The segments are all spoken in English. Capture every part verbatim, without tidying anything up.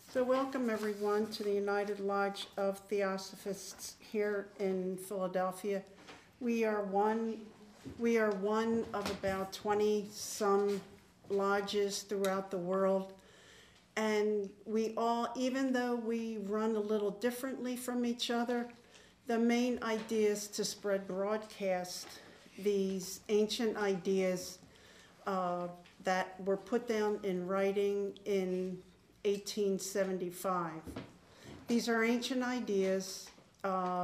So welcome everyone to the United Lodge of Theosophists here in Philadelphia. We are one, we are one of about twenty some lodges throughout the world. And we all, even though we run a little differently from each other, the main idea is to spread broadcast these ancient ideas uh, that were put down in writing in eighteen seventy-five. These are ancient ideas. Uh,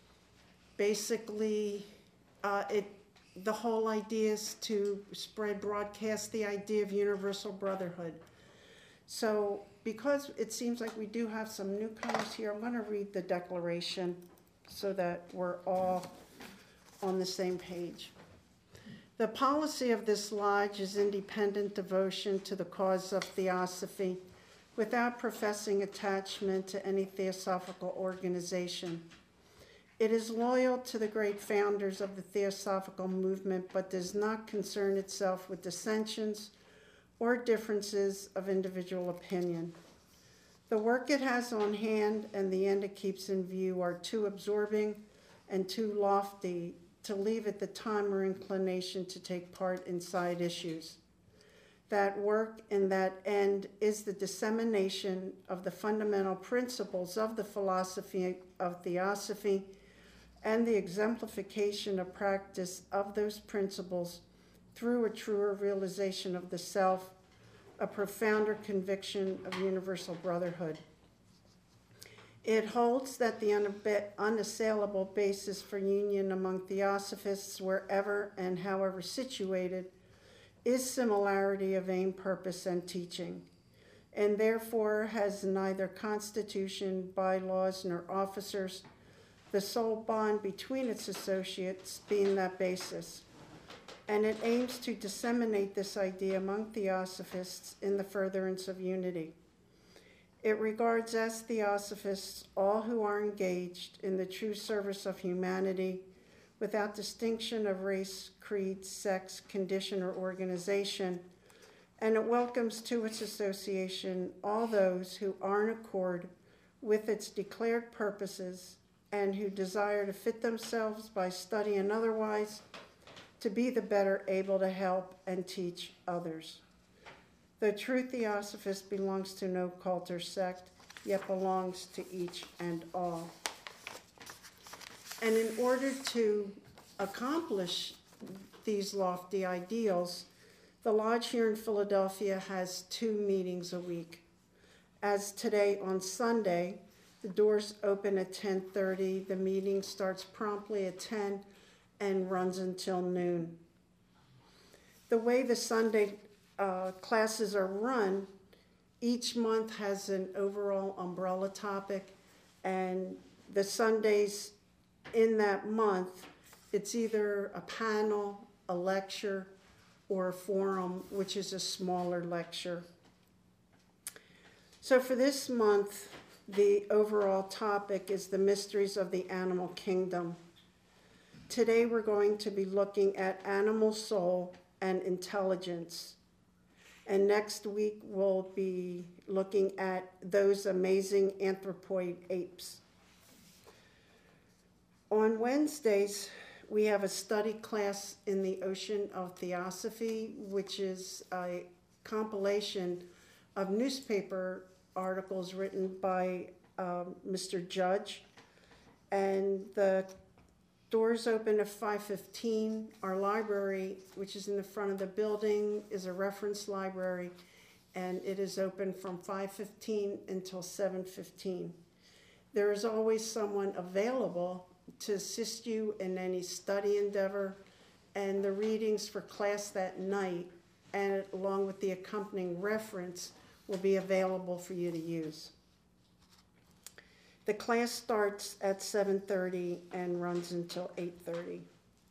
basically, uh, it the whole idea is to spread, broadcast the idea of universal brotherhood. So, because it seems like we do have some newcomers here, I'm going to read the declaration so that we're all on the same page. The policy of this lodge is independent devotion to the cause of theosophy, without professing attachment to any theosophical organization. It is loyal to the great founders of the theosophical movement, but does not concern itself with dissensions or differences of individual opinion. The work it has on hand and the end it keeps in view are too absorbing and too lofty to leave it the time or inclination to take part in side issues. That work and that end is the dissemination of the fundamental principles of the philosophy of theosophy and the exemplification of practice of those principles through a truer realization of the self, a profounder conviction of universal brotherhood. It holds that the unassailable basis for union among theosophists, wherever and however situated, is similarity of aim, purpose, and teaching, and therefore has neither constitution, bylaws, nor officers, the sole bond between its associates being that basis. And it aims to disseminate this idea among theosophists in the furtherance of unity. It regards as theosophists all who are engaged in the true service of humanity, without distinction of race, creed, sex, condition, or organization, and it welcomes to its association all those who are in accord with its declared purposes and who desire to fit themselves by study and otherwise to be the better able to help and teach others. The true theosophist belongs to no cult or sect, yet belongs to each and all. And in order to accomplish these lofty ideals, the lodge here in Philadelphia has two meetings a week. As today on Sunday, the doors open at ten thirty, the meeting starts promptly at ten and runs until noon. The way the Sunday uh, classes are run, each month has an overall umbrella topic, and the Sundays in that month, it's either a panel, a lecture, or a forum, which is a smaller lecture. So for this month, the overall topic is the mysteries of the animal kingdom. Today we're going to be looking at animal soul and intelligence. And next week we'll be looking at those amazing anthropoid apes. On Wednesdays, we have a study class in the Ocean of Theosophy, which is a compilation of newspaper articles written by um, Mister Judge. And the doors open at five fifteen. Our library, which is in the front of the building, is a reference library, and it is open from five fifteen until seven fifteen. There is always someone available to assist you in any study endeavor, and the readings for class that night, and along with the accompanying reference, will be available for you to use. The class starts at seven thirty and runs until eight thirty.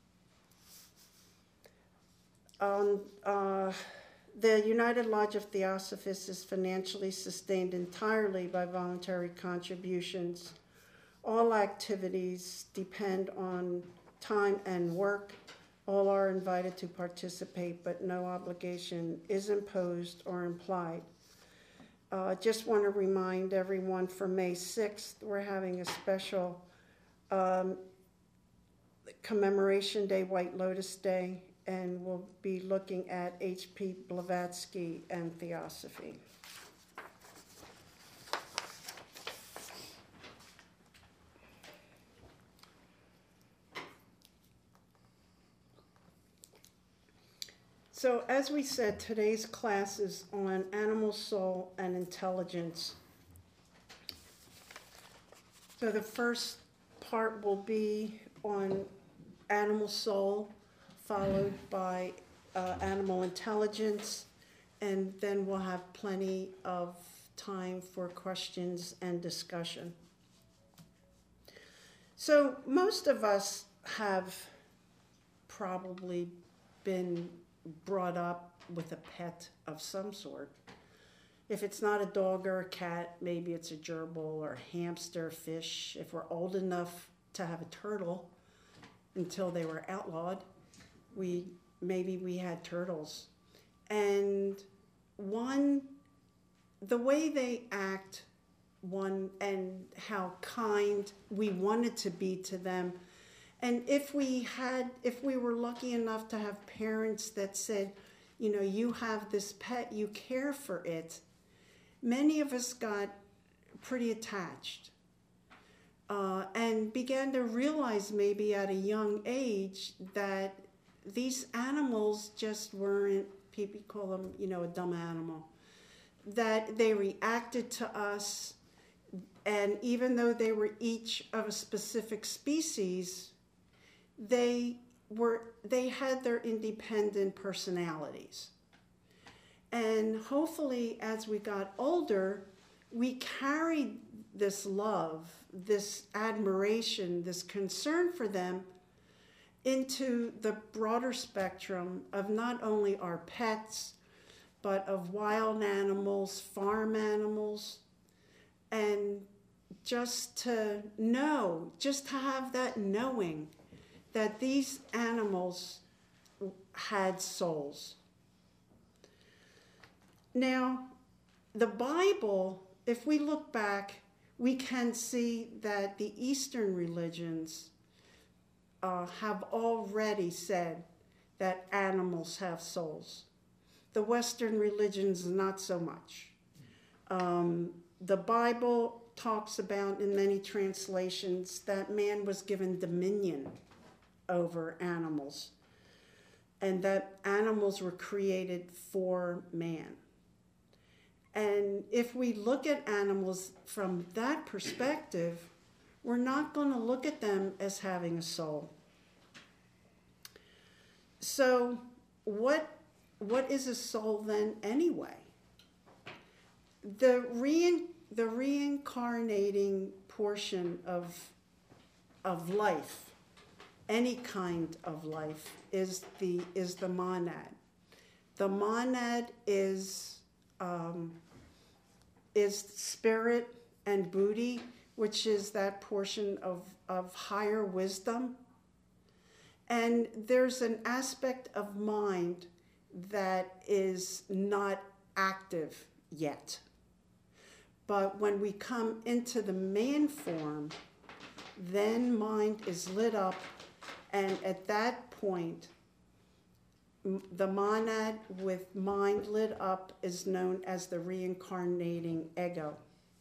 Um, uh, the United Lodge of Theosophists is financially sustained entirely by voluntary contributions. All activities depend on time and work. All are invited to participate, but no obligation is imposed or implied. Uh, just want to remind everyone for May sixth, we're having a special um, Commemoration Day, White Lotus Day, and we'll be looking at H P Blavatsky and Theosophy. So as we said, today's class is on animal soul and intelligence. So the first part will be on animal soul, followed by uh, animal intelligence, and then we'll have plenty of time for questions and discussion. So most of us have probably been brought up with a pet of some sort. If it's not a dog or a cat, maybe it's a gerbil or a hamster, fish. If we're old enough to have a turtle until they were outlawed, we maybe we had turtles. And one, the way they act, one, and how kind we wanted to be to them. And if we had, if we were lucky enough to have parents that said, you know, you have this pet, you care for it, many of us got pretty attached uh, and began to realize maybe at a young age that these animals just weren't, people call them, you know, a dumb animal, that they reacted to us, and even though they were each of a specific species, they were they had their independent personalities. And hopefully as we got older, we carried this love, this admiration, this concern for them into the broader spectrum of not only our pets, but of wild animals, farm animals, and just to know, just to have that knowing that these animals had souls. Now, the Bible, if we look back, we can see that the Eastern religions uh, have already said that animals have souls. The Western religions, not so much. Um, the Bible talks about, in many translations, that man was given dominion over animals, and that animals were created for man. And if we look at animals from that perspective, we're not going to look at them as having a soul. So what, what is a soul then anyway? The, rein, the reincarnating portion of, of life, any kind of life, is the, is the monad. The monad is, um, is spirit and buddhi, which is that portion of, of higher wisdom. And there's an aspect of mind that is not active yet. But when we come into the man form, then mind is lit up, and at that point, the monad with mind lit up is known as the reincarnating ego.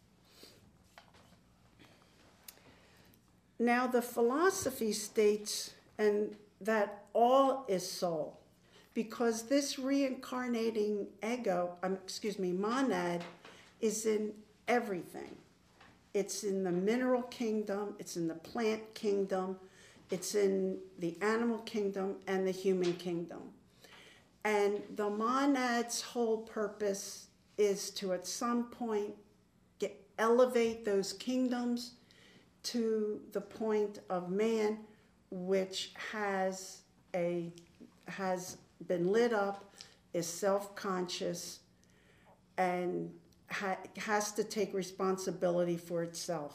Now, the philosophy states and that all is soul, because this reincarnating ego, um, excuse me, monad, is in everything. It's in the mineral kingdom, it's in the plant kingdom, it's in the animal kingdom and the human kingdom. And the monad's whole purpose is to, at some point, get, elevate those kingdoms to the point of man, which has a has been lit up, is self-conscious, and ha has to take responsibility for itself.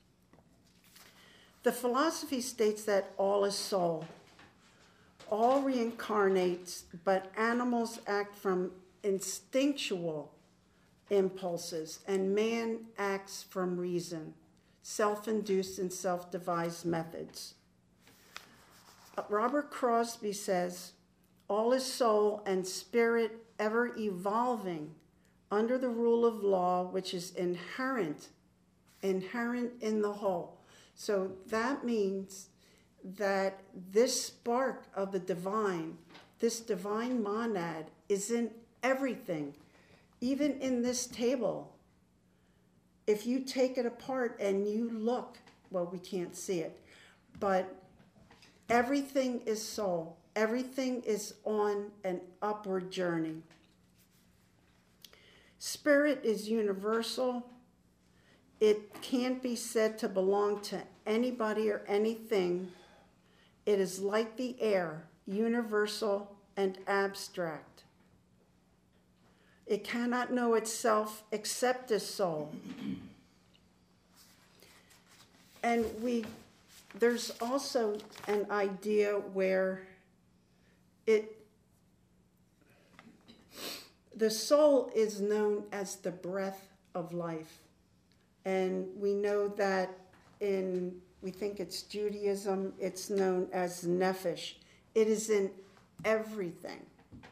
The philosophy states that all is soul. All reincarnates, but animals act from instinctual impulses, and man acts from reason, self-induced and self-devised methods. Robert Crosby says, all is soul and spirit ever evolving under the rule of law, which is inherent, inherent in the whole. So that means that this spark of the divine, this divine monad, is in everything, even in this table. If you take it apart and you look, well, we can't see it, but everything is soul. Everything is on an upward journey. Spirit is universal. It can't be said to belong to anybody or anything. It is like the air, universal and abstract. It cannot know itself except as soul. And we, there's also an idea where it, the soul is known as the breath of life. And we know that in, we think it's Judaism, it's known as nephesh. It is in everything.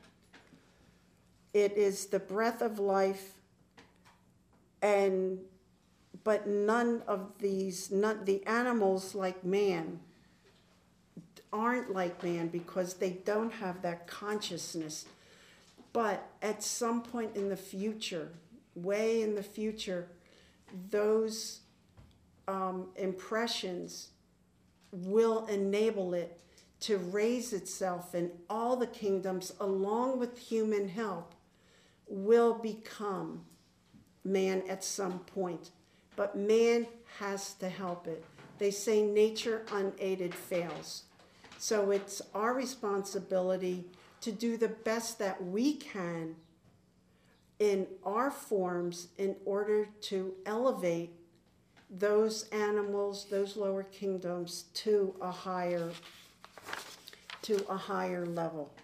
It is the breath of life, and but none of these, none, the animals like man aren't like man because they don't have that consciousness. But at some point in the future, way in the future, those um, impressions will enable it to raise itself, and all the kingdoms, along with human help, will become man at some point. But man has to help it. They say nature unaided fails. So it's our responsibility to do the best that we can in our forms in order to elevate those animals, those lower kingdoms, to a higher, to a higher level.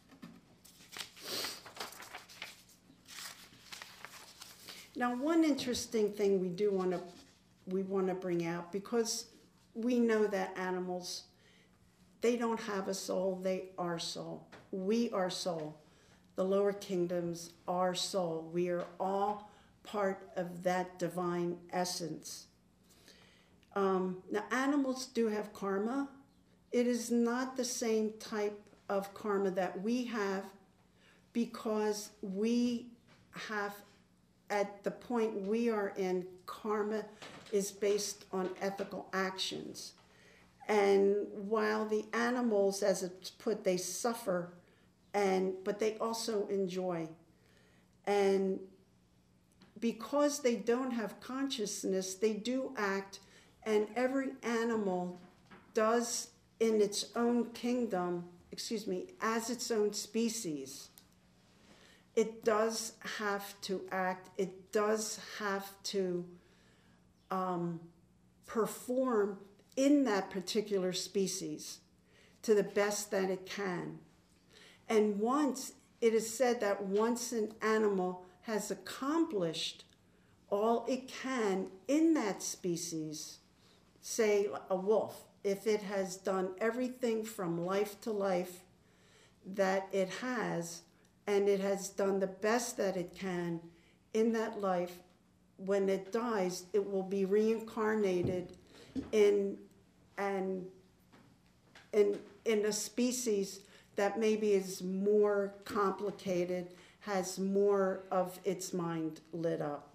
Now, one interesting thing we do want to we want to bring out, because we know that animals, they don't have a soul, they are soul. We are soul. The lower kingdoms are soul. We are all part of that divine essence. Um, now, animals do have karma. It is not the same type of karma that we have, because we have, at the point we are in, karma is based on ethical actions. And while the animals, as it's put, they suffer, and but they also enjoy. And because they don't have consciousness, they do act, and every animal does in its own kingdom, excuse me, as its own species. It does have to act, it does have to um, perform in that particular species to the best that it can. And once, it is said that once an animal has accomplished all it can in that species, say a wolf, if it has done everything from life to life that it has, and it has done the best that it can in that life, when it dies, it will be reincarnated in an in in a species that maybe is more complicated, has more of its mind lit up.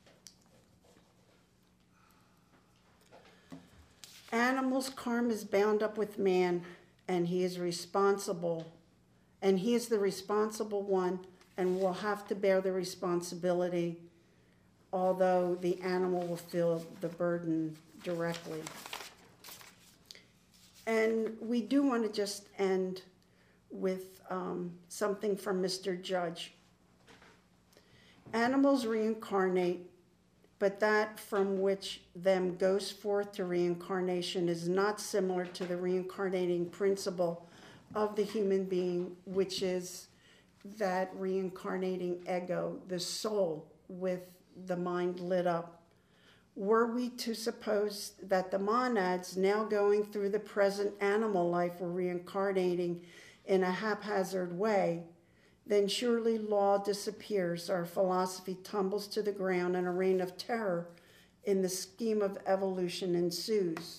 Animals' karma is bound up with man, and he is responsible, and he is the responsible one, and will have to bear the responsibility, although the animal will feel the burden directly. And we do want to just end with um, something from Mister Judge. Animals reincarnate, but that from which them goes forth to reincarnation is not similar to the reincarnating principle of the human being, which is that reincarnating ego, the soul with the mind lit up. Were we to suppose that the monads, now going through the present animal life, were reincarnating in a haphazard way, then surely law disappears, our philosophy tumbles to the ground, and a reign of terror in the scheme of evolution ensues.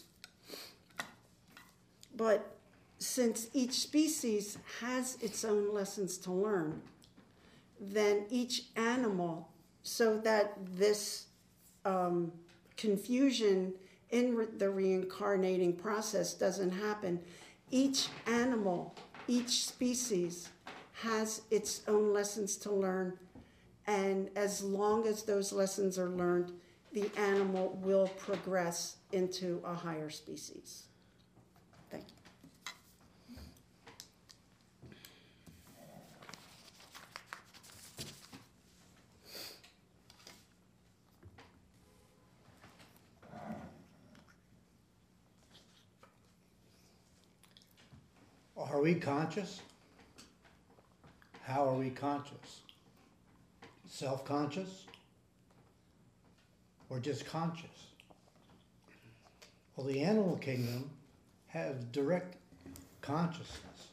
But since each species has its own lessons to learn, then each animal, so that this um, confusion in re- the reincarnating process doesn't happen, each animal, each species has its own lessons to learn, and as long as those lessons are learned, the animal will progress into a higher species. Thank you. Are we conscious? How are we conscious? Self-conscious? Or just conscious? Well, the animal kingdom has direct consciousness.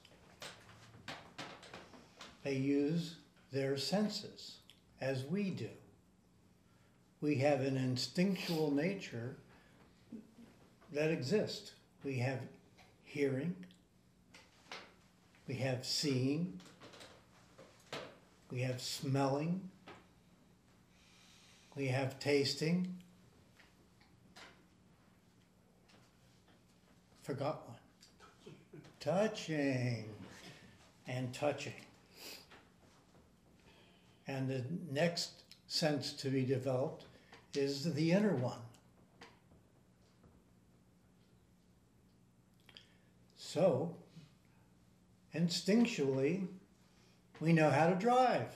They use their senses, as we do. We have an instinctual nature that exists. We have hearing, we have seeing, we have smelling, we have tasting. Forgot one. Touching and touching. And the next sense to be developed is the inner one. So, instinctually, we know how to drive.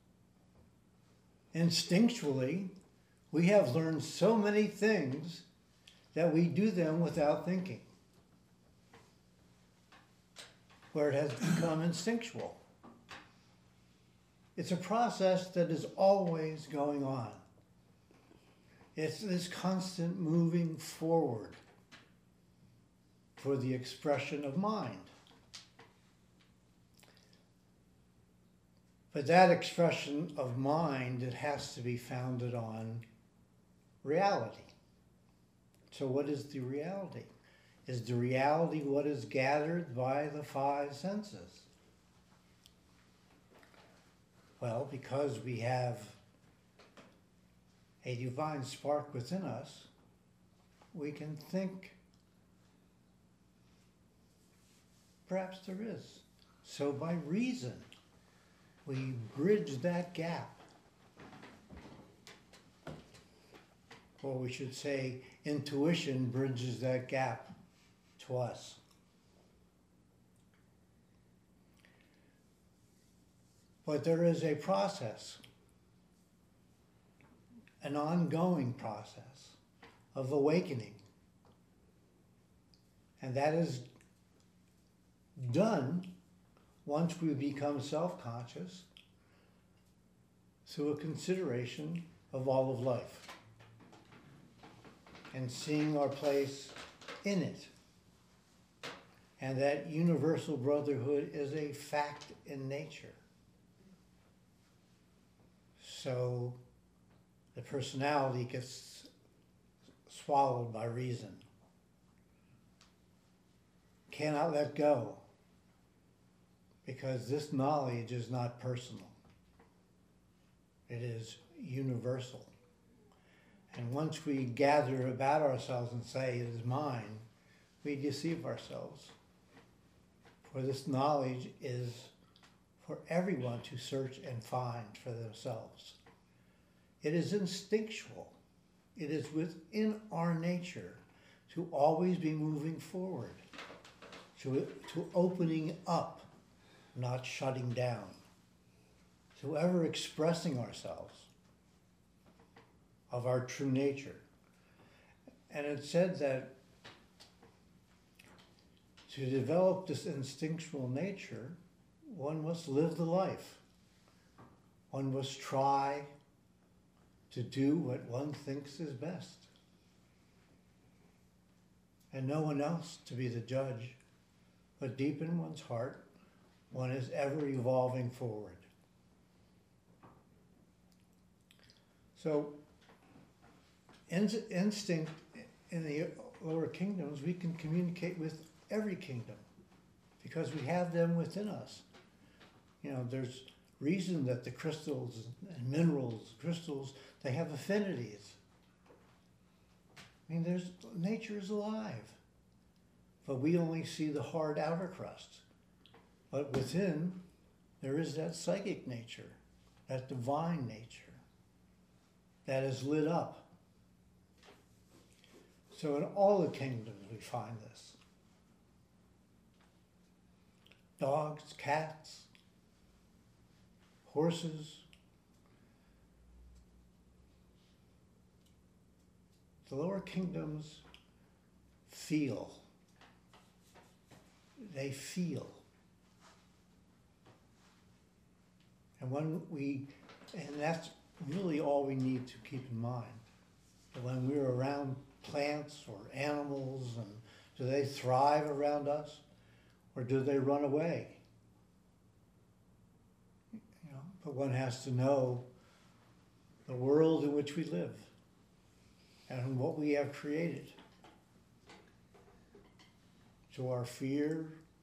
Instinctually, we have learned so many things that we do them without thinking, where it has become instinctual. It's a process that is always going on. It's this constant moving forward for the expression of mind. But that expression of mind, it has to be founded on reality. So what is the reality? Is the reality what is gathered by the five senses? Well, because we have a divine spark within us, we can think perhaps there is. So by reason, we bridge that gap. Or we should say, intuition bridges that gap to us. But there is a process, an ongoing process of awakening. And that is done once we become self-conscious through a consideration of all of life and seeing our place in it. And that universal brotherhood is a fact in nature. So the personality gets swallowed by reason. Cannot let go, because this knowledge is not personal. It is universal. And once we gather about ourselves and say it is mine, we deceive ourselves. For this knowledge is for everyone to search and find for themselves. It is instinctual. It is within our nature to always be moving forward, to, to opening up, not shutting down, to ever expressing ourselves of our true nature. And it said that to develop this instinctual nature, one must live the life. One must try to do what one thinks is best. And no one else to be the judge, but deep in one's heart, one is ever evolving forward. So, in, instinct in the lower kingdoms, we can communicate with every kingdom because we have them within us. You know, there's reason that the crystals and minerals, crystals, they have affinities. I mean, there's, nature is alive, but we only see the hard outer crust. But within, there is that psychic nature, that divine nature, that is lit up. So in all the kingdoms we find this. Dogs, cats, horses. The lower kingdoms feel. They feel. And when we, and that's really all we need to keep in mind. That when we're around plants or animals, and do they thrive around us or do they run away? You know, but one has to know the world in which we live and what we have created. To our fear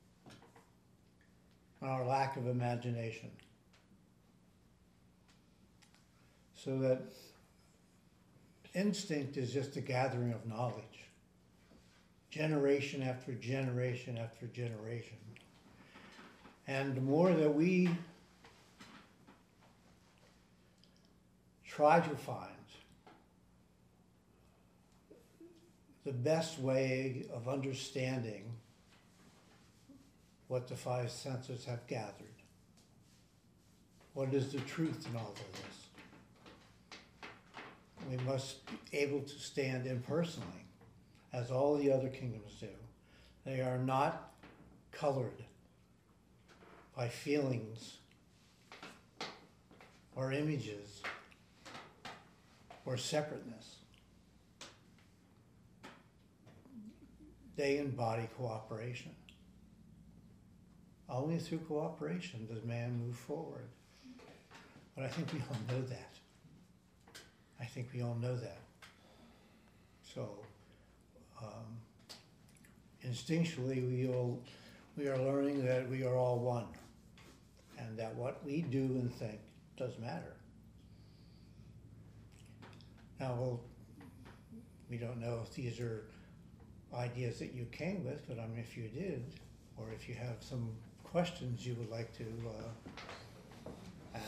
and our lack of imagination. So that instinct is just a gathering of knowledge, generation after generation after generation. And the more that we try to find the best way of understanding what the five senses have gathered, what is the truth in all of this? We must be able to stand impersonally, as all the other kingdoms do. They are not colored by feelings or images or separateness. They embody cooperation. Only through cooperation does man move forward. But I think we all know that. I think we all know that. So, um, instinctually, we all we are learning that we are all one, and that what we do and think does matter. Now, well, we don't know if these are ideas that you came with, but I mean, if you did, or if you have some questions you would like to uh, ask.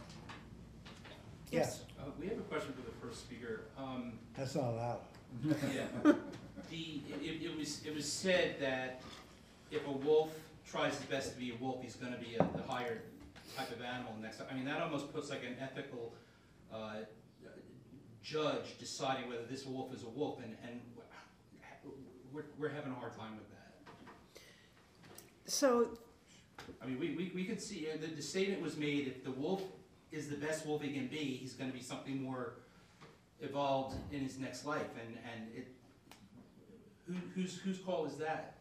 Yes. Uh, we have a question for the first speaker. Um, That's not allowed. yeah. The, it, it was it was said that if a wolf tries his best to be a wolf, he's going to be a, the higher type of animal next time. I mean, that almost puts like an ethical uh, judge deciding whether this wolf is a wolf, and, and we're, we're having a hard time with that. So, I mean, we, we, we could see, uh, the, the statement was made, if the wolf is the best wolf he can be, he's going to be something more evolved in his next life, and, and it, who, whose, whose call is that?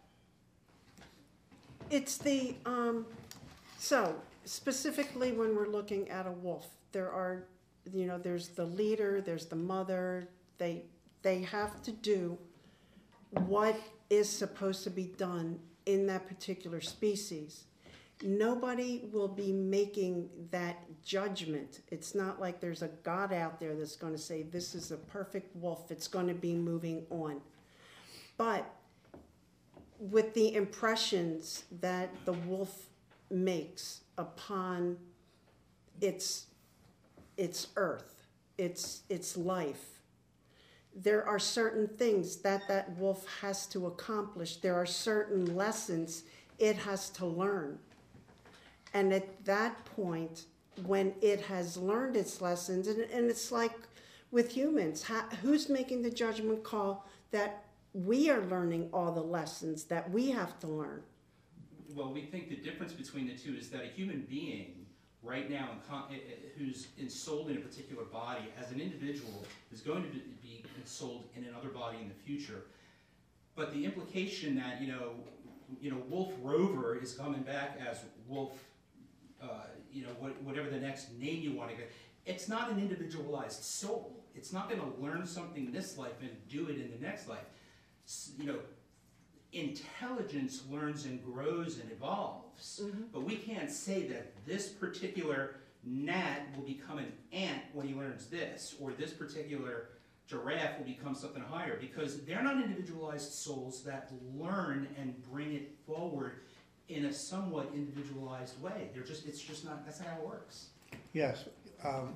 it's the, um, so specifically when we're looking at a wolf, there are, you know, there's the leader, there's the mother, they, they have to do what is supposed to be done in that particular species. Nobody will be making that judgment. It's not like there's a God out there that's going to say, this is a perfect wolf, it's going to be moving on. But with the impressions that the wolf makes upon its, its earth, its, its life, there are certain things that that wolf has to accomplish. There are certain lessons it has to learn. And at that point, when it has learned its lessons, and, and it's like with humans, how, who's making the judgment call that we are learning all the lessons that we have to learn? Well, we think the difference between the two is that a human being right now in con- eh, eh, who's ensouled in a particular body as an individual is going to be be ensouled in another body in the future. But the implication that, you know, you know, Wolf Rover is coming back as Wolf, uh, you know, what, whatever the next name you want to get, it's not an individualized soul. It's not going to learn something this life and do it in the next life. S- You know, intelligence learns and grows and evolves, Mhm. but we can't say that this particular gnat will become an ant when he learns this, or this particular giraffe will become something higher, because they're not individualized souls that learn and bring it forward in a somewhat individualized way. They're just, it's just not, that's not how it works. Yes, um,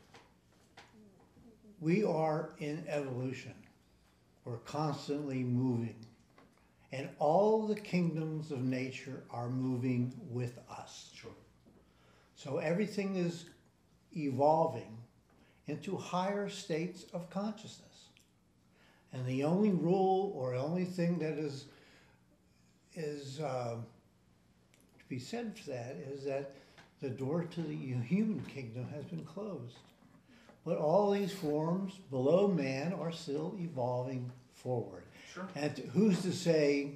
we are in evolution. We're constantly moving. And all the kingdoms of nature are moving with us. Sure. So everything is evolving into higher states of consciousness. And the only rule or only thing that is, is um, to be said for that is that the door to the human kingdom has been closed. But all these forms below man are still evolving forward. Sure. And who's to say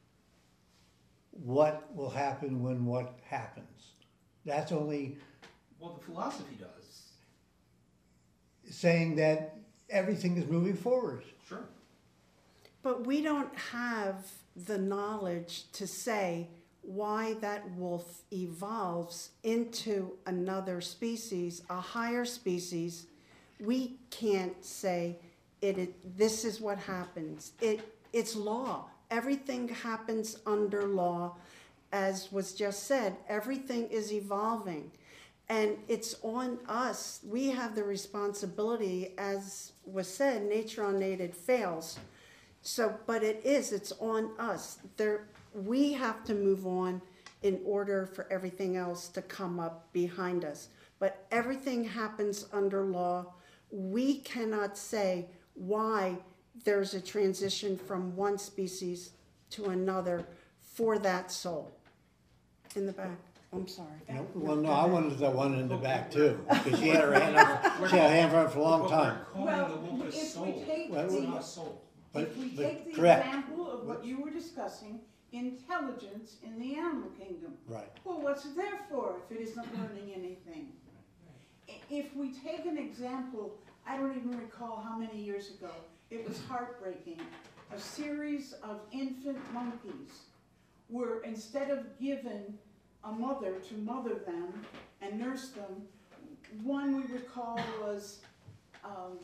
what will happen when what happens? That's only Well, the philosophy does. saying that everything is moving forward. Sure. But we don't have the knowledge to say why that wolf evolves into another species, a higher species. We can't say it, it this is what happens. It it's law. Everything happens under law. As was just said, everything is evolving. And it's on us. We have the responsibility, as was said, nature unaided fails. So, but it is, it's on us. There, we have to move on in order for everything else to come up behind us. But everything happens under law. We cannot say why there's a transition from one species to another for that soul. In the back. I'm sorry. No, well, no, I wanted the one in the back too, because she had her hand up, she had her hand up for a long But time. we're calling Well, the wolf a if we soul. take Well, It's the- not a soul. But, If we but take the correct, example of what you were discussing, intelligence in the animal kingdom. right. Well, what's it there for if it isn't learning anything? I- If we take an example, I don't even recall how many years ago, it was heartbreaking. A series of infant monkeys were, instead of given a mother to mother them and nurse them, one we recall was um,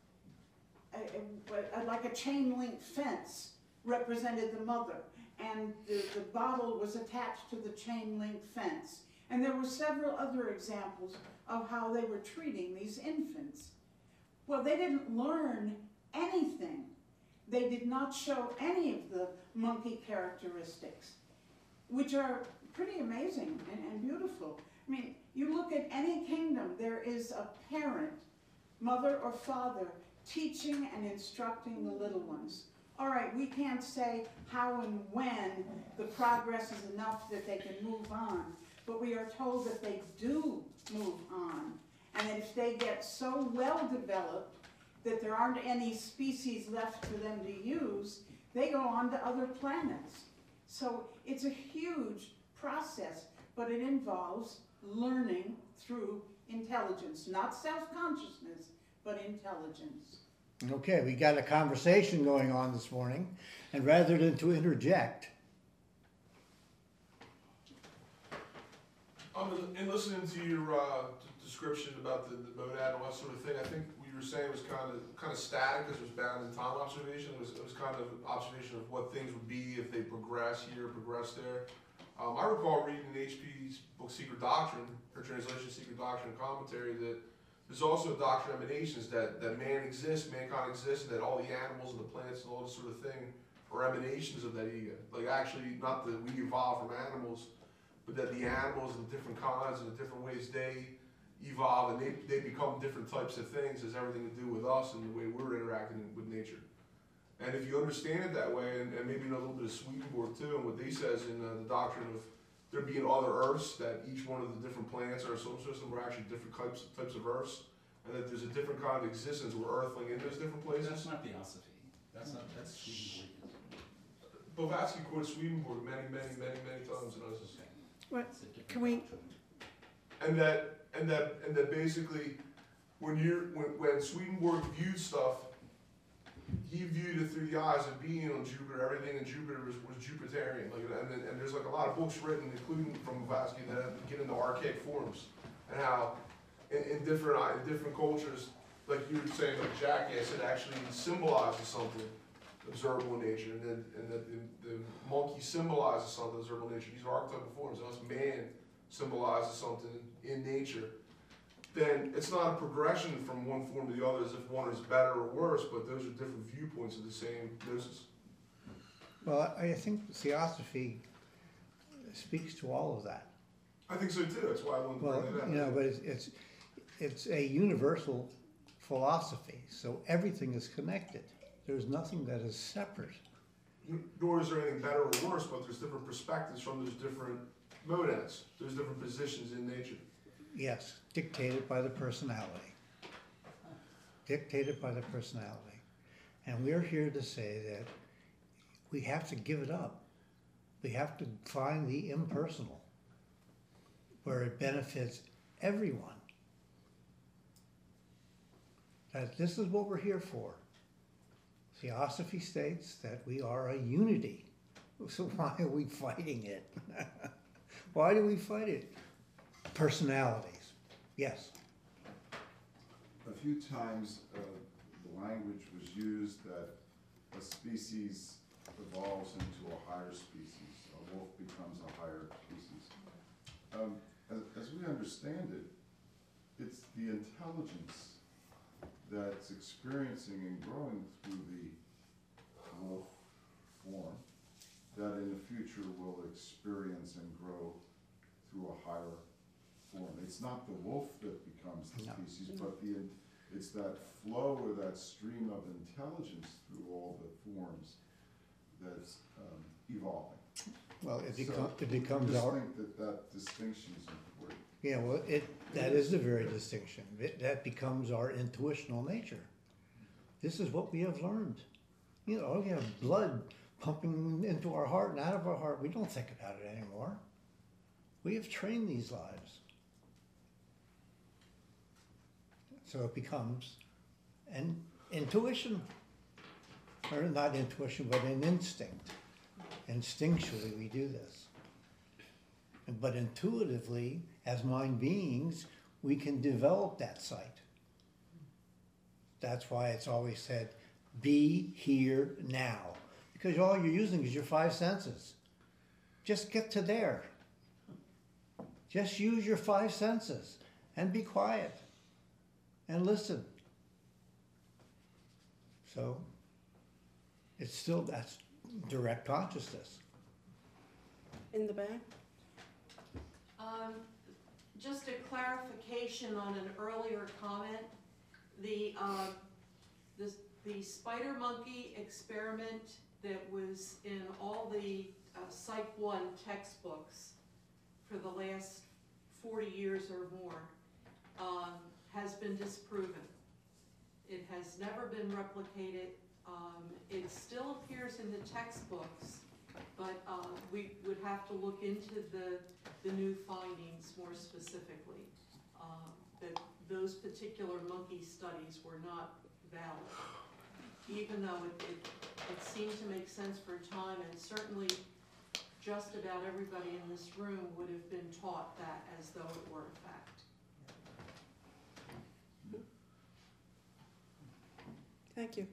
a, a, a, like a chain link fence represented the mother, and the, the bottle was attached to the chain link fence. And there were several other examples of how they were treating these infants. Well, they didn't learn anything. They did not show any of the monkey characteristics, which are pretty amazing and, and beautiful. I mean, you look at any kingdom, there is a parent, mother or father, teaching and instructing the little ones. All right, we can't say how and when the progress is enough that they can move on, but we are told that they do move on. And that if they get so well developed that there aren't any species left for them to use, they go on to other planets. So it's a huge process, but it involves learning through intelligence, not self-consciousness, but intelligence. Okay, we got a conversation going on this morning, and rather than to interject, Um, in listening to your uh, d- description about the, the monad and all that sort of thing, I think what you were saying was kind of kind of static because it was bound in time observation. It was, it was kind of observation of what things would be if they progress here, progress there. Um, I recall reading in H P's book Secret Doctrine, her translation Secret Doctrine and Commentary, that there's also a doctrine of emanations, that, that man exists, mankind exists, and that all the animals and the plants and all this sort of thing are emanations of that ego. Like actually, not that we evolved from animals, but that the animals and different kinds and the different ways they evolve and they, they become different types of things has everything to do with us and the way we're interacting with nature. And if you understand it that way, and, and maybe you know a little bit of Swedenborg too, and what he says in uh, the doctrine of there being other earths, that each one of the different planets in our solar system were actually different types, types of earths, and that there's a different kind of existence we're earthling in those different That's places. not theosophy. That's not, that's Swedenborg. Blavatsky quotes Swedenborg many, many, many, many times in Isis. What, It's a different can we- doctrine. And that, and that, and that basically, when you're, when, when Swedenborg viewed stuff, he viewed it through the eyes of being on Jupiter. Everything in Jupiter was, was Jupiterian. Like, and, then- and there's like a lot of books written, including from Blavatsky, that get into archaic forms and how in, in different in different cultures, like you were saying, like jackass, it actually symbolizes something observable in nature, and then and that the, the monkey symbolizes something observable in nature. These are archetypal forms, and us man symbolizes something in nature. Then it's not a progression from one form to the other as if one is better or worse, but those are different viewpoints of the same gnosis. Well, I I think theosophy speaks to all of that. I think so too. That's why I wanted to Well, bring it up. you know, but it's, it's, it's a universal philosophy, so everything is connected. There's nothing that is separate. Nor is there anything better or worse, but there's different perspectives from those different monads, those different positions in nature. Yes, dictated by the personality. Dictated by the personality. And we're here to say that we have to give it up. We have to find the impersonal, where it benefits everyone. That this is what we're here for. Theosophy states that we are a unity. So why are we fighting it? Why do we fight it? Personalities, yes. A few times, uh, the language was used that a species evolves into a higher species. A wolf becomes a higher species. Um, as, as we understand it, it's the intelligence that's experiencing and growing through the wolf form that in the future will experience and grow through a higher form. It's not the wolf that becomes the No. species, but the, it's that flow or that stream of intelligence through all the forms that's um, evolving. Well, it, So, beco- it becomes I just our, think that that distinction is important. yeah, well, it, that is the very distinction. It, that becomes our intuitional nature. This is what we have learned. You know, we have blood pumping into our heart and out of our heart. We don't think about it anymore. We have trained these lives. So it becomes an intuition, or not intuition, but an instinct. Instinctually, we do this. But intuitively, as mind beings, we can develop that sight. That's why it's always said, be here now. Because all you're using is your five senses. Just get to there. Just use your five senses and be quiet and listen. So, it's still, that's direct consciousness. in the back? Um, just a clarification on an earlier comment. The, uh, the, the spider monkey experiment that was in all the uh, Psych one textbooks for the last forty years or more, um, has been disproven. It has never been replicated. Um, it still appears in the textbooks, but uh, we would have to look into the, the new findings more specifically. Um, that those particular monkey studies were not valid, even though it, it, it seemed to make sense for a time, and certainly just about everybody in this room would have been taught that as though it were a fact. Thank you.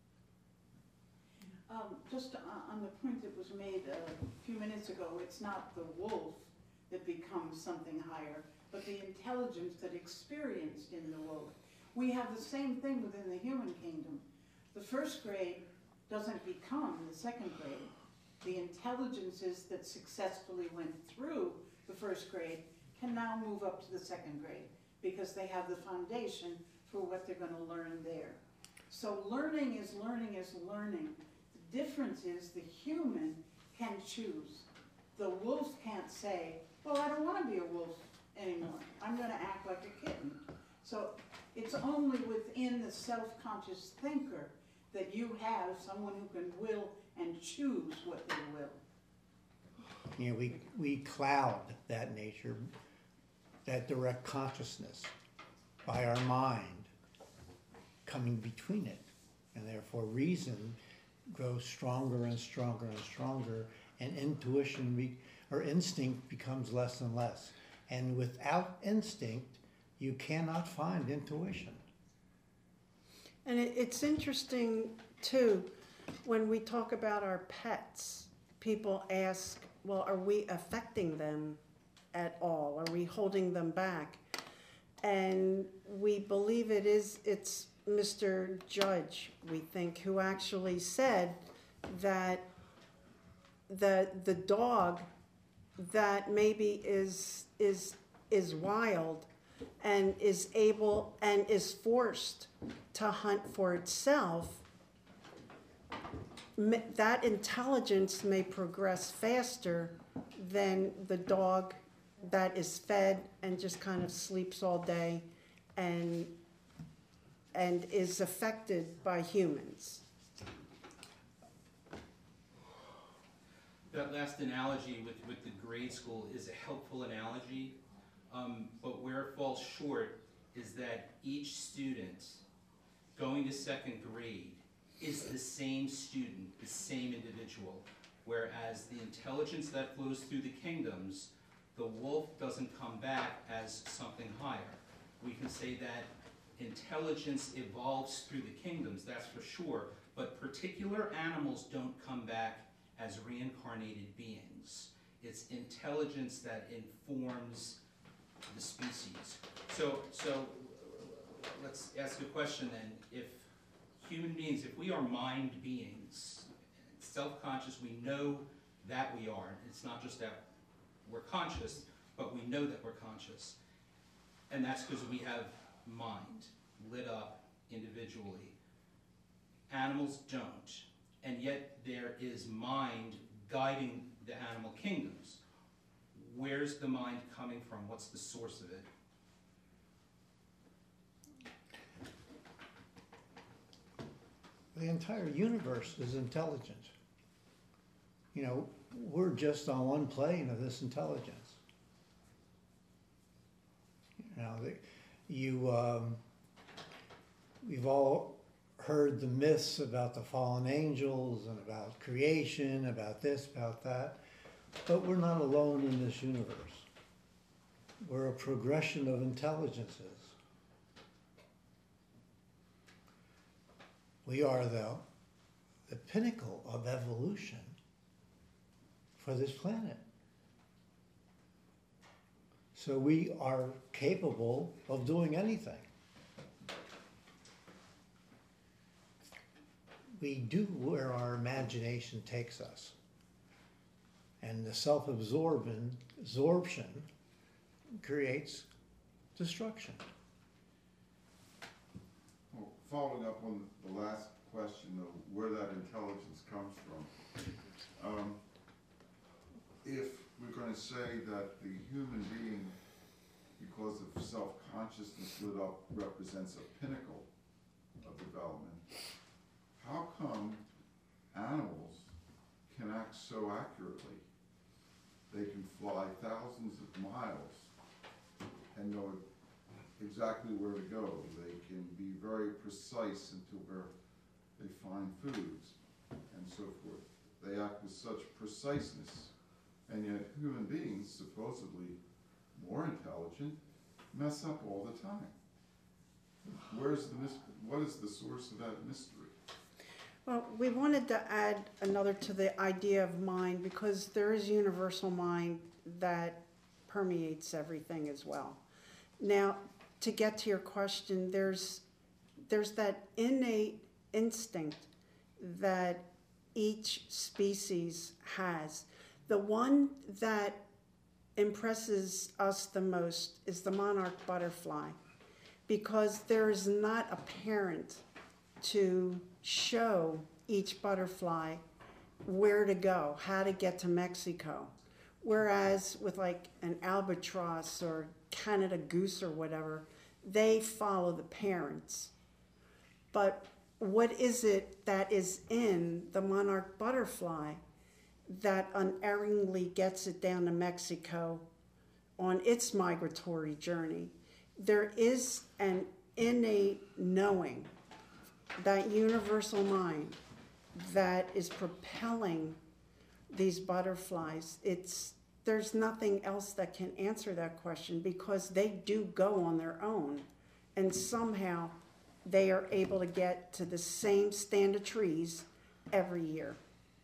Um, just on, on the point that was made a few minutes ago, it's not the wolf that becomes something higher, but the intelligence that experienced in the wolf. We have the same thing within the human kingdom. The first grade doesn't become the second grade. The intelligences that successfully went through the first grade can now move up to the second grade because they have the foundation for what they're going to learn there. So learning is learning is learning. The difference is the human can choose. the wolf can't say, well, I don't wanna be a wolf anymore, I'm gonna act like a kitten. So it's only within the self-conscious thinker that you have someone who can will and choose what they will. You know, we, we cloud that nature, that direct consciousness, by our mind coming between it. And therefore reason grows stronger and stronger and stronger, and intuition be, or instinct becomes less and less. And without instinct, you cannot find intuition. And it, it's interesting too, when we talk about our pets, people ask, well, are we affecting them at all? Are we holding them back? And we believe it is, it's Mister Judge, we think, who actually said that the, the dog that maybe is, is, is wild and is able and is forced to hunt for itself, that intelligence may progress faster than the dog that is fed and just kind of sleeps all day and and is affected by humans. That last analogy with, with the grade school is a helpful analogy, um, but where it falls short is that each student going to second grade is the same student, the same individual, whereas the intelligence that flows through the kingdoms, the wolf doesn't come back as something higher. We can say that intelligence evolves through the kingdoms, that's for sure, but particular animals don't come back as reincarnated beings. It's intelligence that informs the species. So, so let's ask a question then. If human beings, if we are mind beings, self-conscious, we know that we are, it's not just that we're conscious, but we know that we're conscious. And that's because we have mind lit up individually. Animals don't. And yet there is mind guiding the animal kingdoms. Where's the mind coming from? What's the source of it? The entire universe is intelligent. You know, we're just on one plane of this intelligence. You know, the, you, um, we've all heard the myths about the fallen angels and about creation, about this, about that, but we're not alone in this universe. We're a progression of intelligences. We are, though, the pinnacle of evolution for this planet. So we are capable of doing anything. We do where our imagination takes us. And the self-absorption absorption creates destruction. Well, following up on the last question of where that intelligence comes from, um, if we're going to say that the human being, because of self-consciousness lit up, represents a pinnacle of development, how come animals can act so accurately? They can fly thousands of miles and know exactly where to go. They can be very precise into where they find foods and so forth. They act with such preciseness, and yet human beings, supposedly more intelligent, mess up all the time. Where's the mis- what is the source of that mystery? Well, we wanted to add another to the idea of mind because there is universal mind that permeates everything as well. Now, to get to your question, there's there's that innate instinct that each species has. The one that impresses us the most is the monarch butterfly, because there is not a parent to show each butterfly where to go, how to get to Mexico. Whereas with like an albatross or Canada goose or whatever, they follow the parents. But what is it that is in the monarch butterfly that unerringly gets it down to Mexico on its migratory journey? There is an innate knowing, that universal mind that is propelling these butterflies. It's, there's nothing else that can answer that question, because they do go on their own, and somehow they are able to get to the same stand of trees every year.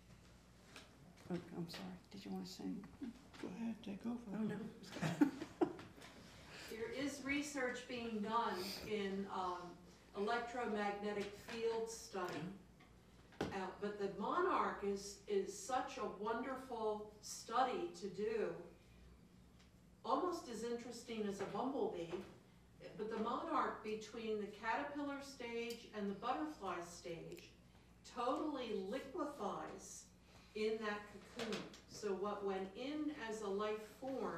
Oh, I'm sorry, did you want to say? Go ahead, take over. Oh, no. There is research being done in um, electromagnetic field study. Uh, but the monarch is, is such a wonderful study to do, almost as interesting as a bumblebee. But the monarch, between the caterpillar stage and the butterfly stage, totally liquefies in that cocoon. So what went in as a life form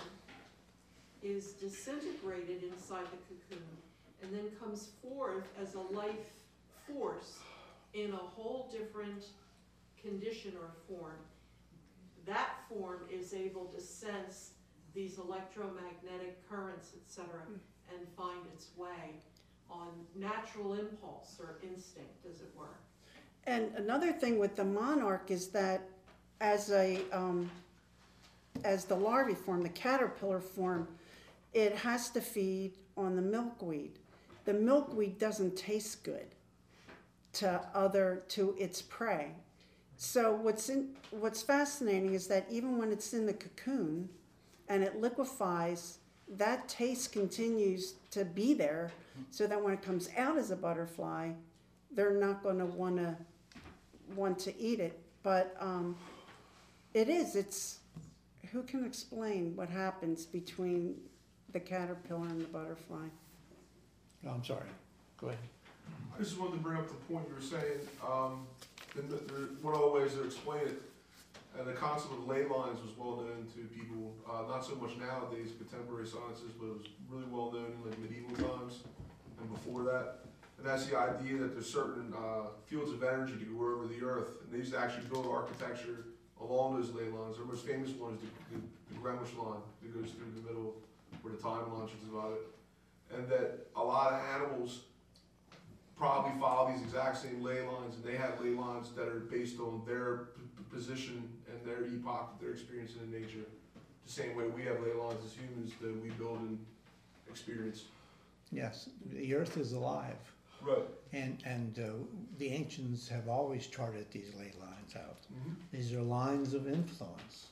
is disintegrated inside the cocoon and then comes forth as a life force in a whole different condition or form. That form is able to sense these electromagnetic currents, et cetera, and find its way on natural impulse or instinct, as it were. And another thing with the monarch is that as a um, as the larvae form, the caterpillar form, it has to feed on the milkweed. The milkweed doesn't taste good to other to its prey. So what's in what's fascinating is that even when it's in the cocoon and it liquefies, that taste continues to be there, so that when it comes out as a butterfly, they're not going to want to want to eat it. But um, it is. It's who can explain what happens between the caterpillar and the butterfly? No, I'm sorry. Go ahead. I just wanted to bring up the point you were saying, um, in the, the, one of the ways to explain it, and the concept of ley lines was well known to people, uh, not so much nowadays, contemporary sciences, but it was really well known in like medieval times and before that. And that's the idea that there's certain uh, fields of energy that go over the earth, and they used to actually build architecture along those ley lines. Their most famous one is the, the, the Greenwich line that goes through the middle where the time launch is about it. And that a lot of animals probably follow these exact same ley lines, and they have ley lines that are based on their p- position and their epoch that they're experiencing in nature. The same way we have ley lines as humans that we build and experience. Yes, the earth is alive. Right. And, and uh, the ancients have always charted these ley lines out. Mm-hmm. These are lines of influence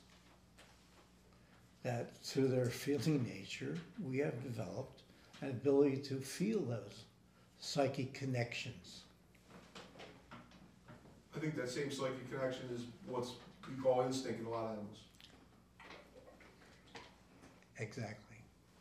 that through their feeling nature, we have developed an ability to feel those psychic connections. I think that same psychic connection is what's we call instinct in a lot of animals. Exactly.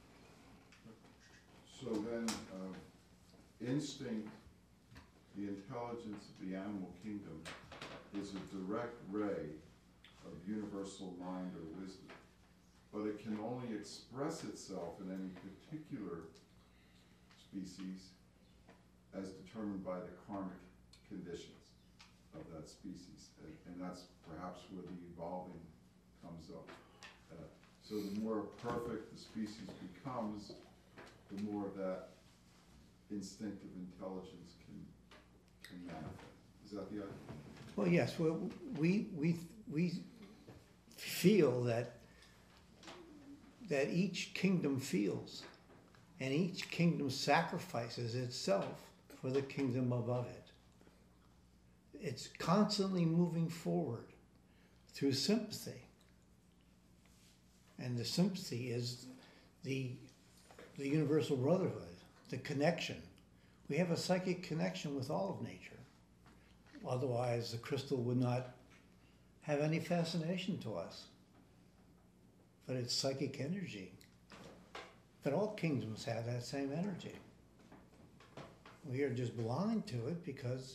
So then, uh, instinct, the intelligence of the animal kingdom, is a direct ray of universal mind or wisdom. But it can only express itself in any particular species as determined by the karmic conditions of that species. And, and that's perhaps where the evolving comes up. Uh, so the more perfect the species becomes, the more of that instinctive intelligence can, can manifest. Is that the idea? Well, yes, well, we, we, we feel that, that each kingdom feels, and each kingdom sacrifices itself for the kingdom above it. It's constantly moving forward through sympathy. And the sympathy is the, the universal brotherhood, the connection. We have a psychic connection with all of nature. Otherwise, the crystal would not have any fascination to us. But it's psychic energy. But all kingdoms have that same energy. We are just blind to it because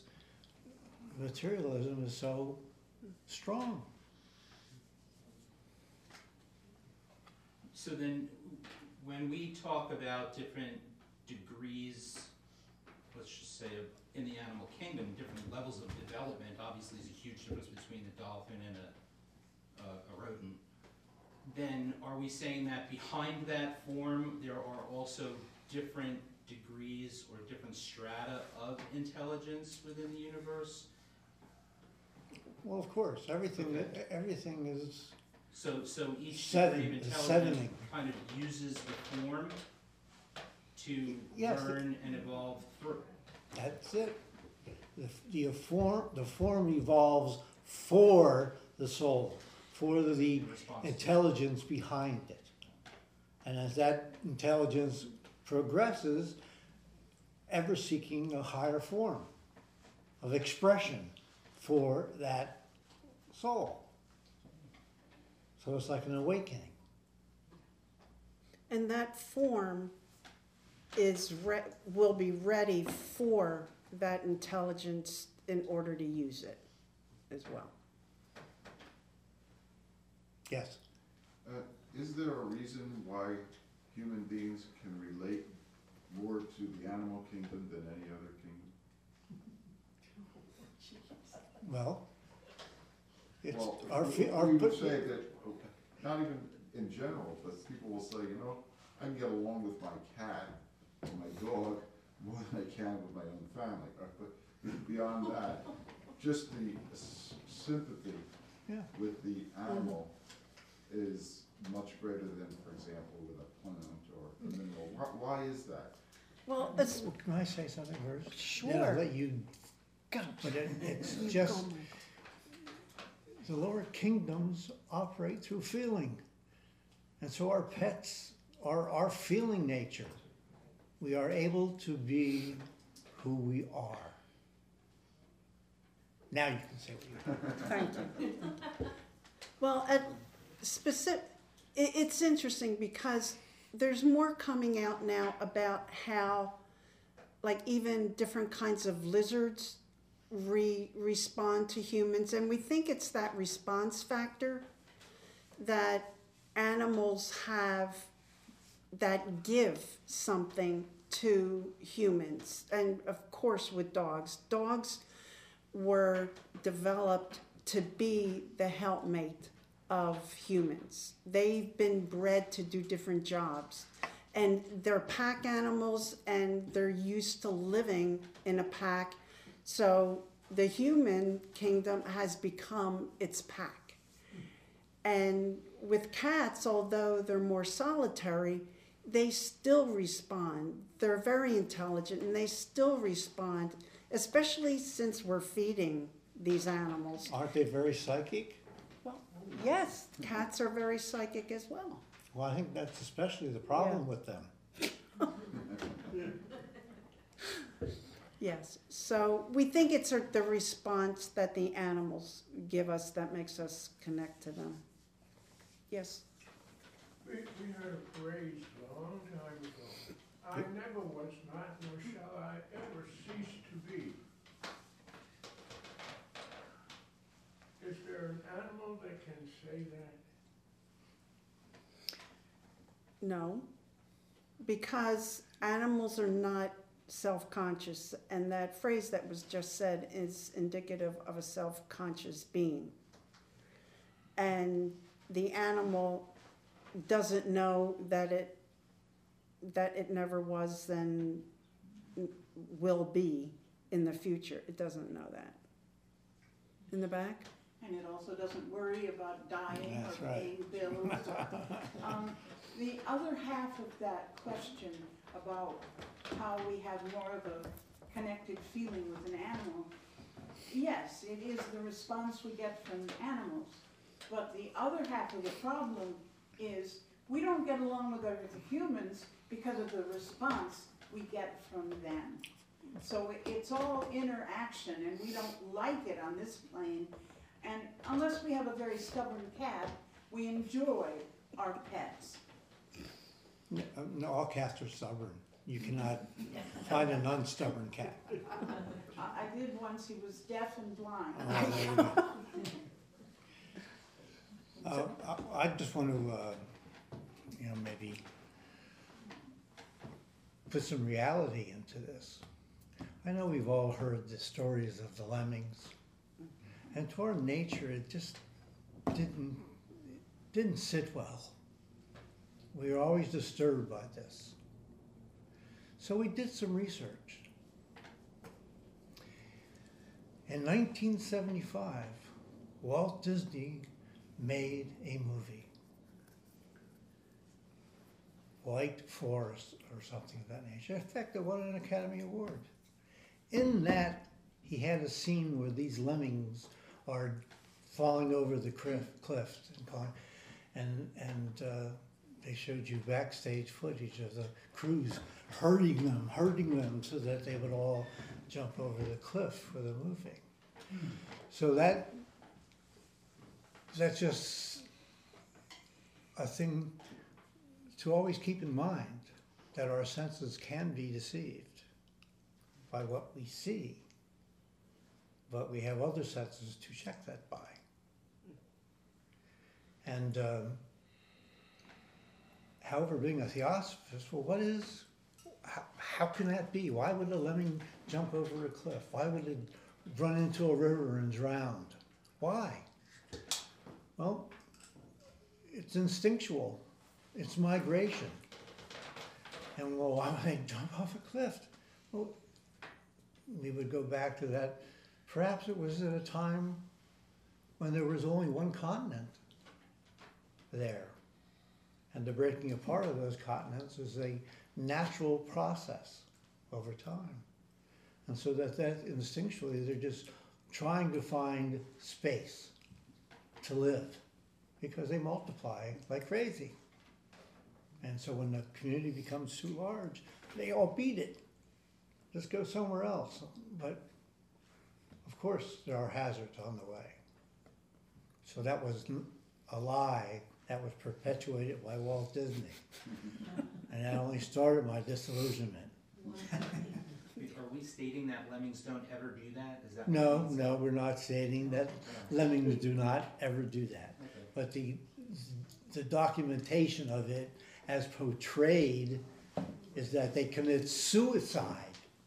materialism is so strong. So then, when we talk about different degrees, let's just say, of, in the animal kingdom, different levels of development, obviously there's a huge difference between a dolphin and a, a, a rodent. Then are we saying that behind that form, there are also different degrees or different strata of intelligence within the universe? Well, of course, everything, Okay. everything is, So, so each Seven- degree of intelligence sevening. kind of uses the form to Yes. learn and evolve through. that's it. The, the form, the form evolves for the soul, for the in response to- intelligence behind it. And as that intelligence progresses, ever seeking a higher form of expression for that soul. So it's like an awakening. And that form is re- will be ready for that intelligence in order to use it as well. Yes. Uh, is there a reason why human beings can relate more to the animal kingdom than any other kingdom? Well, it's Well, our, we- fe- our, we would put- say that, not even in general, but people will say, you know, I can get along with my cat or my dog more than I can with my own family. Uh, But beyond that, just the s- sympathy yeah. with the animal is much greater than, for example, with a plant or a mineral. Why, why is that? Well, it's Can I say something first? Sure. Then I'll let you, but it, it's just, the lower kingdoms operate through feeling. And so our pets are our feeling nature. We are able to be who we are. Now you can say what you Thank you. Well, at specific, it, it's interesting because there's more coming out now about how, like, even different kinds of lizards re- respond to humans, and we think it's that response factor that animals have that give something to humans, and of course with dogs. Dogs were developed to be the helpmate of humans. They've been bred to do different jobs. And they're pack animals and they're used to living in a pack. So the human kingdom has become its pack. And with cats, although they're more solitary, they still respond. They're very intelligent and they still respond, especially since we're feeding these animals. Aren't they very psychic? Well, yes, cats are very psychic as well. Well, I think that's especially the problem Yeah. with them. Yes, so we think it's a- the response that the animals give us that makes us connect to them. Yes, We, we had a phrase a long time ago. I never was not, nor shall I ever cease to be. Is there an animal that can say that? no, because animals are not self-conscious, and that phrase that was just said is indicative of a self-conscious being. And the animal doesn't know that it that it never was, then will be in the future. It doesn't know that. In the back? And it also doesn't worry about dying That's or right. paying bills. or- Um, The other half of that question about how we have more of a connected feeling with an animal, yes, it is the response we get from animals. But the other half of the problem is we don't get along with other humans because of the response we get from them. So it- it's all interaction, and we don't like it on this plane. And unless we have a very stubborn cat, we enjoy our pets. No, no, all cats are stubborn. You cannot find an unstubborn cat. I, I did once, he was deaf and blind. Oh, there you go. Uh, I I just want to uh, you know, maybe put some reality into this. I know we've all heard the stories of the lemmings, and to our nature, it just didn't didn't sit well. We were always disturbed by this. So we did some research. In nineteen seventy-five, Walt Disney made a movie, White Forest or something of that nature. In fact, it won an Academy Award. In that, he had a scene where these lemmings are falling over the cliff, cliff and, calling, and, and uh, they showed you backstage footage of the crews herding them, herding them so that they would all jump over the cliff for the movie. So that that's just a thing to always keep in mind, that our senses can be deceived by what we see, but we have other senses to check that by. And um, however, being a theosophist, well, what is, how, how can that be? Why would a lemming jump over a cliff? Why would it run into a river and drown? Why? Well, it's instinctual. It's migration. And well, why would they jump off a cliff? Well, we would go back to that. Perhaps it was at a time when there was only one continent there. And the breaking apart of those continents is a natural process over time. And so that, that instinctually, they're just trying to find space to live because they multiply like crazy. And so when the community becomes too large, they all beat it. Just go somewhere else. But of course, there are hazards on the way. So that was a lie that was perpetuated by Walt Disney. And that only started my disillusionment. Are we stating that lemmings don't ever do that? Is that what No, it means? no, we're not stating that lemmings do not ever do that. Okay. But the, the documentation of it as portrayed is that they commit suicide.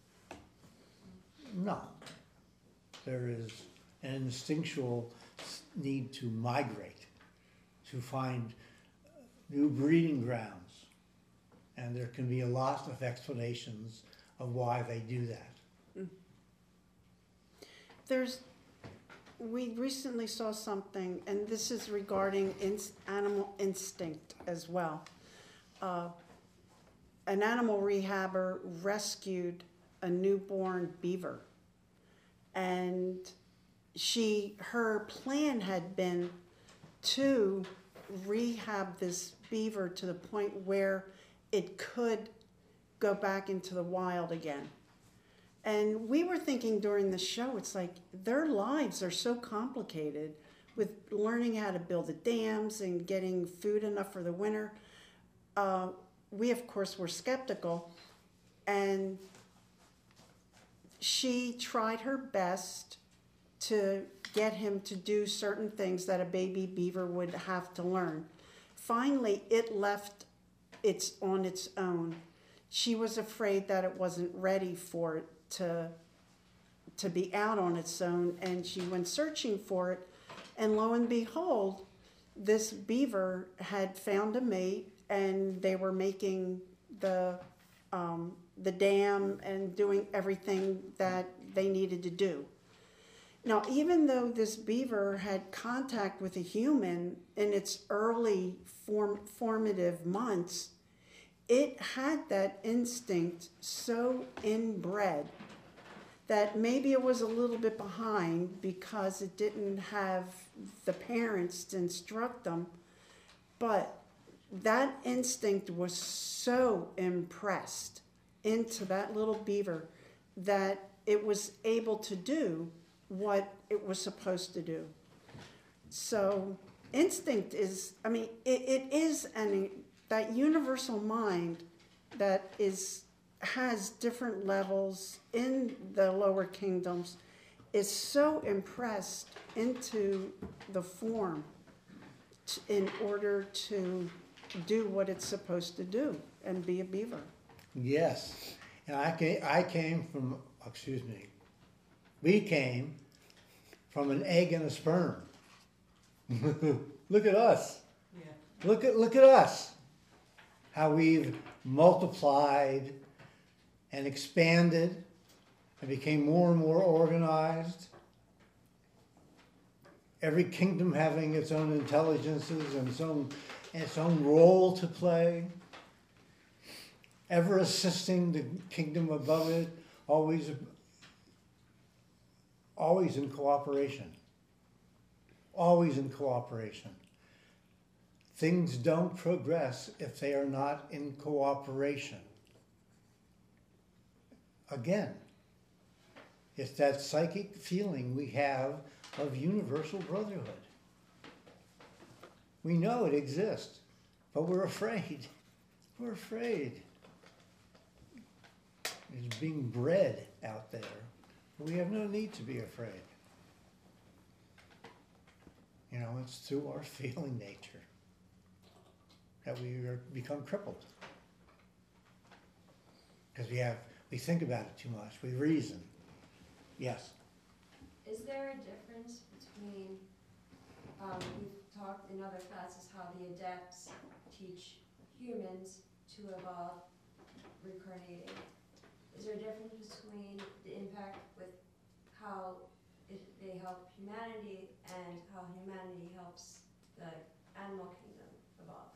No. There is an instinctual need to migrate, to find new breeding grounds. And there can be a lot of explanations of why they do that. There's, we recently saw something, and this is regarding ins- animal instinct as well. Uh, an animal rehabber rescued a newborn beaver, and she, her plan had been to rehab this beaver to the point where it could go back into the wild again. And we were thinking during the show, it's like their lives are so complicated with learning how to build the dams and getting food enough for the winter. Uh, we, of course, were skeptical. And she tried her best to get him to do certain things that a baby beaver would have to learn. Finally, it left it's on its own. She was afraid that it wasn't ready for it to, to be out on its own, and she went searching for it, and lo and behold, this beaver had found a mate, and they were making the, um, the dam and doing everything that they needed to do. Now, even though this beaver had contact with a human in its early form, formative months, it had that instinct so inbred that maybe it was a little bit behind because it didn't have the parents to instruct them, but that instinct was so impressed into that little beaver that it was able to do what it was supposed to do. So instinct is, I mean, it, it is an, that universal mind that is, has different levels in the lower kingdoms is so impressed into the form t- in order to do what it's supposed to do and be a beaver. Yes, and I came, I came from, excuse me, we came from an egg and a sperm. Look at us. Yeah. Look at, look at us. How we've multiplied and expanded and became more and more organized. Every kingdom having its own intelligences and its own, its own role to play. Ever assisting the kingdom above it, always, always in cooperation. Always in cooperation. Things don't progress if they are not in cooperation. Again, it's that psychic feeling we have of universal brotherhood. We know it exists, but we're afraid. We're afraid. It's being bred out there. We have no need to be afraid. You know, it's through our feeling nature that we are, become crippled. Because we have, we think about it too much. We reason. Yes. Is there a difference between, um, we've talked in other classes how the adepts teach humans to evolve reincarnating. Is there a difference between the impact with how it, they help humanity and how humanity helps the animal kingdom evolve?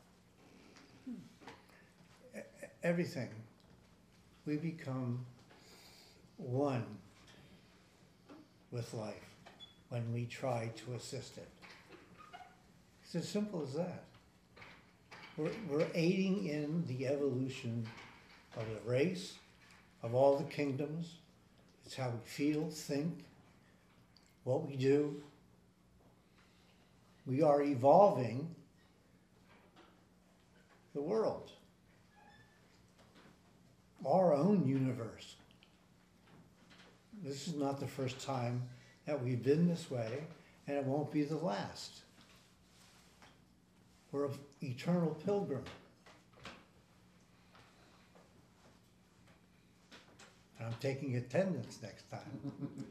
Everything. We become one with life when we try to assist it. It's as simple as that. We're, we're aiding in the evolution of the race, of all the kingdoms. It's how we feel, think, what we do. We are evolving the world, our own universe. This is not the first time that we've been this way, and it won't be the last. We're an eternal pilgrim. And I'm taking attendance next time.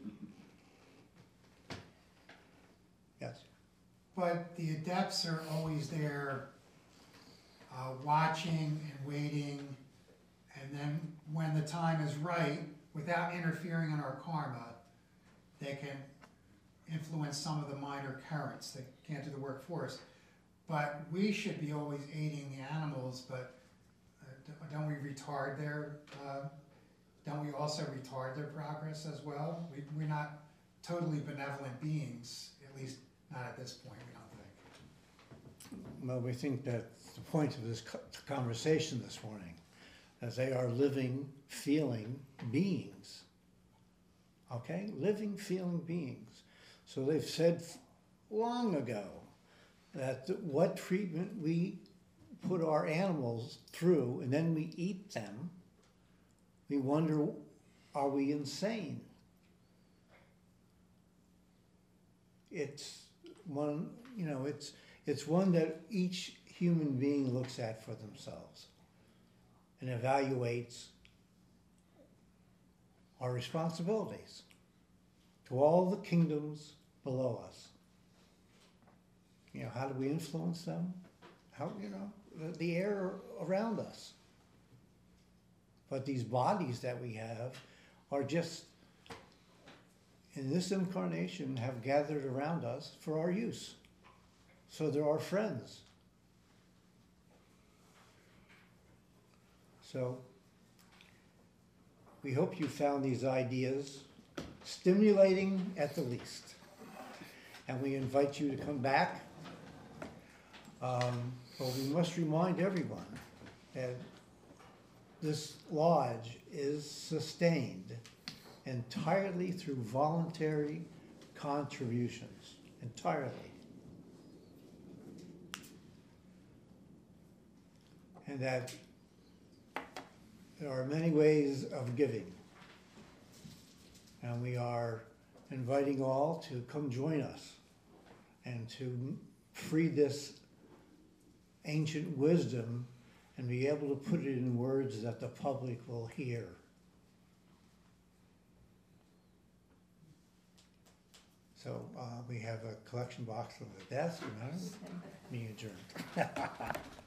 Yes. But the adepts are always there, uh, watching and waiting, and then when the time is right, without interfering in our karma, they can influence some of the minor currents. They can't do the work for us. But we should be always aiding the animals, but uh, don't we retard their, uh, don't we also retard their progress as well? We, we're not totally benevolent beings, at least not at this point, we don't think. Well, we think that the point of this co- conversation this morning, as they are living, feeling beings. Okay? Living, feeling beings. So they've said long ago that what treatment we put our animals through and then we eat them, we wonder, are we insane? It's one, you know, it's it's one that each human being looks at for themselves and evaluates our responsibilities to all the kingdoms below us. You know, how do we influence them? How, you know, the, the air around us. But these bodies that we have are just, in this incarnation, have gathered around us for our use. So they're our friends. So we hope you found these ideas stimulating at the least. And we invite you to come back. Um, but we must remind everyone that this lodge is sustained entirely through voluntary contributions, entirely. And that there are many ways of giving. And we are inviting all to come join us and to free this ancient wisdom and be able to put it in words that the public will hear. So uh, we have a collection box on the desk, and I don't, me adjourned.